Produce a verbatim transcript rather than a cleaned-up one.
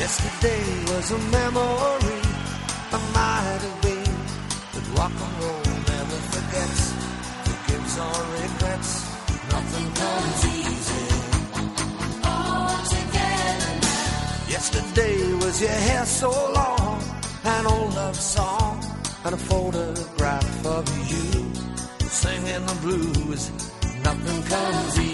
Yesterday was a memory, I might have been, but rock and roll never forgets, forgives or regrets. Nothing comes easy. All together now. Yesterday was your hair so long, an old love song, and a photograph of you singing the blues. Nothing comes easy.